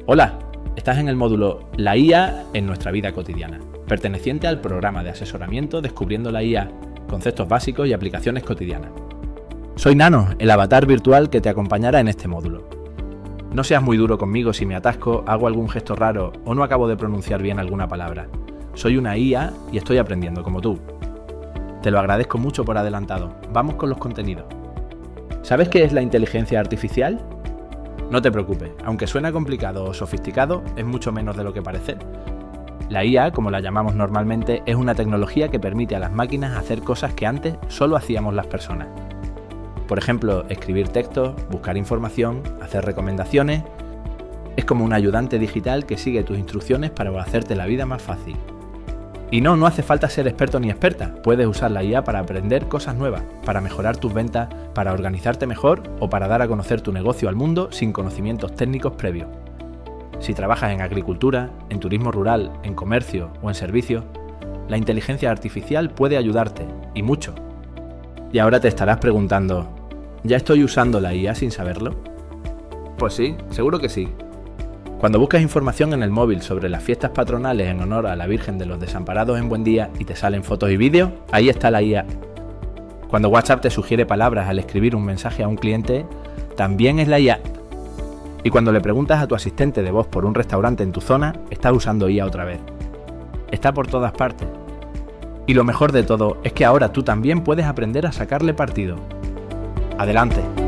Hola, estás en el módulo La IA en nuestra vida cotidiana, perteneciente al programa de asesoramiento Descubriendo la IA, conceptos básicos y aplicaciones cotidianas. Soy Nano, el avatar virtual que te acompañará en este módulo. No seas muy duro conmigo si me atasco, hago algún gesto raro o no acabo de pronunciar bien alguna palabra. Soy una IA y estoy aprendiendo como tú. Te lo agradezco mucho por adelantado. Vamos con los contenidos. ¿Sabes qué es la inteligencia artificial? No te preocupes, aunque suena complicado o sofisticado, es mucho menos de lo que parece. La IA, como la llamamos normalmente, es una tecnología que permite a las máquinas hacer cosas que antes solo hacíamos las personas. Por ejemplo, escribir textos, buscar información, hacer recomendaciones. Es como un ayudante digital que sigue tus instrucciones para hacerte la vida más fácil. Y no hace falta ser experto ni experta. Puedes usar la IA para aprender cosas nuevas, para mejorar tus ventas, para organizarte mejor o para dar a conocer tu negocio al mundo sin conocimientos técnicos previos. Si trabajas en agricultura, en turismo rural, en comercio o en servicios, la inteligencia artificial puede ayudarte, y mucho. Y ahora te estarás preguntando, ¿ya estoy usando la IA sin saberlo? Pues sí, seguro que sí. Cuando buscas información en el móvil sobre las fiestas patronales en honor a la Virgen de los Desamparados en Buendía y te salen fotos y vídeos, ahí está la IA. Cuando WhatsApp te sugiere palabras al escribir un mensaje a un cliente, también es la IA. Y cuando le preguntas a tu asistente de voz por un restaurante en tu zona, estás usando IA otra vez. Está por todas partes. Y lo mejor de todo es que ahora tú también puedes aprender a sacarle partido. ¡Adelante!